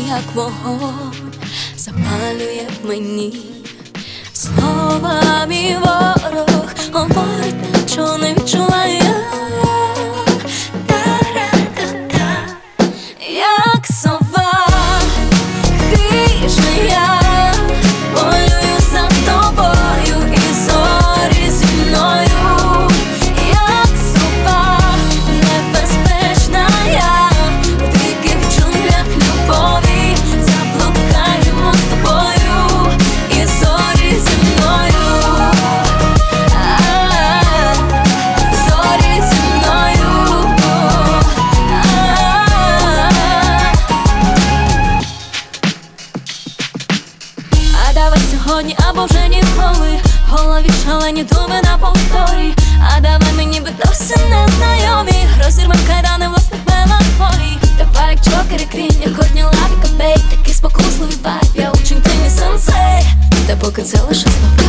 як вогонь, запалює в мені. Слова мій ворог говорить, нічого не відчуває. Та-ра-та-та, як сова, хижа я, полюю за тобою і зорі зі мною. Як сова, небезпечна я, в диких джунглях любові заблукаємо з тобою і зорі зі мною. Зорі зі мною. А давай сьогодні або вже ніколи, в голові шалені думи на повторі. А давай мені би досі незнайомі, розірвем кайдани власних меланхолій. Давай як Джокер і Квін, як Кортні Лав і Кобейн, такий спокусливий вайб, я учень, ти мій сенсей. Та поки це лише слова.